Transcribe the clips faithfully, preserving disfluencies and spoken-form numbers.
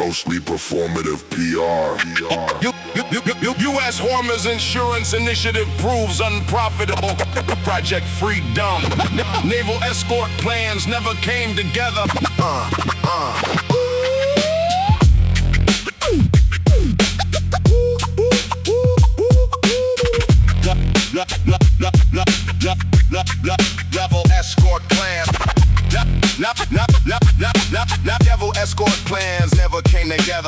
grossly performative P R. U- U- U- U- U S Hormuz Insurance Initiative proves unprofitable. Project Freedom. Naval escort plans never came together. Uh, uh. Level escort plan. Devil escort plans never came together.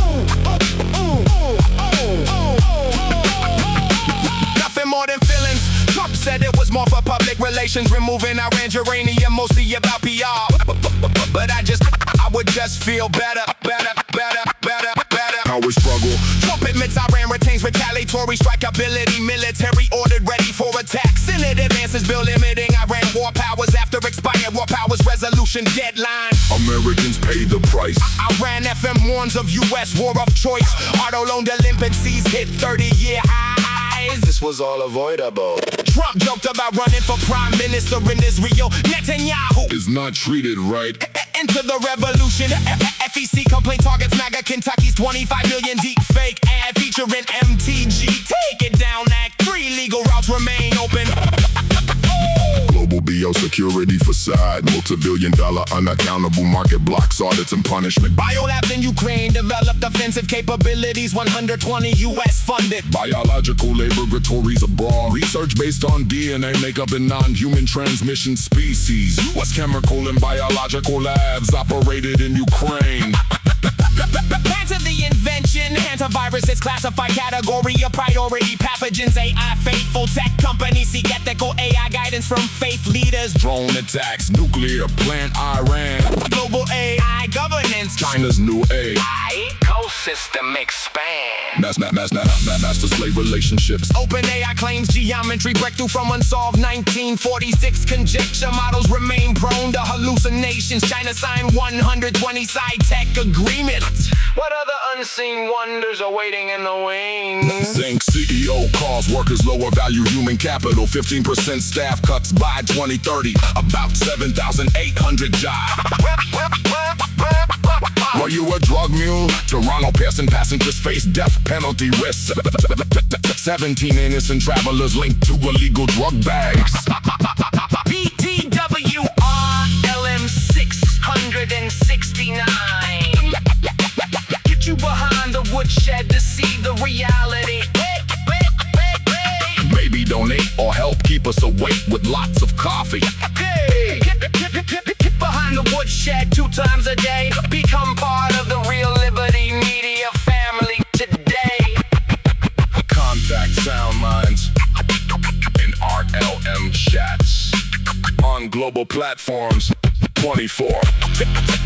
Nothing more than feelings. Trump said it was more for public relations, removing Iran uranium, mostly about P R. But I just, I would just feel better, better, better, better, better. Power struggle. Trump admits Iran retains retaliatory strike ability, military ordered ready for attack. Senate advances bill limiting Iran war powers after expired war powers resolution deadline. Americans pay the price. Iran F M warns of U S war of choice. Auto loan delinquencies hit thirty-year highs. This was all avoidable. Trump joked about running for prime minister in Israel. Netanyahu Is not treated right. into the revolution. F E C complaint targets MAGA Kentucky's twenty-five million deep fake ad featuring M T G. Take it down, Act three legal routes remain open. Global B O security facade. Multi-billion dollar unaccountable market blocks, audits and punishment. Biolabs in Ukraine developed offensive capabilities, one hundred twenty U S funded. Biological laboratories abroad. Research based on D N A makeup in non-human transmission species. U S chemical and biological labs operated in Ukraine. Plans of the invention, antivirus is classified category of priority pathogens. A I faithful tech companies seek ethical A I guidance from faith leaders. Drone attacks, nuclear plant Iran. Global A I governance, China's new A I ecosystem expand. Mass, mass, mass, mass, mass, master slave relationships. OpenAI claims geometry breakthrough from unsolved nineteen forty-six conjecture models remain prone to hallucinations. China signed one hundred twenty side tech agreement. What other unseen wonders are waiting in the wings? Think C E O calls workers lower value human capital. fifteen percent staff cuts by twenty thirty. About seven thousand eight hundred jobs. Were you a drug mule? Toronto Pearson passengers face death penalty risk. seventeen innocent travelers linked to illegal drug bags. B T W R L M six sixty-nine. Get you behind the woodshed to see the reality. Maybe donate or help keep us awake with lots of coffee. Hey, get, get, get, get, get behind the woodshed two times a day. Become part of the Real Liberty Media family today. Contact Sound Minds in R L M chats on global platforms twenty-four.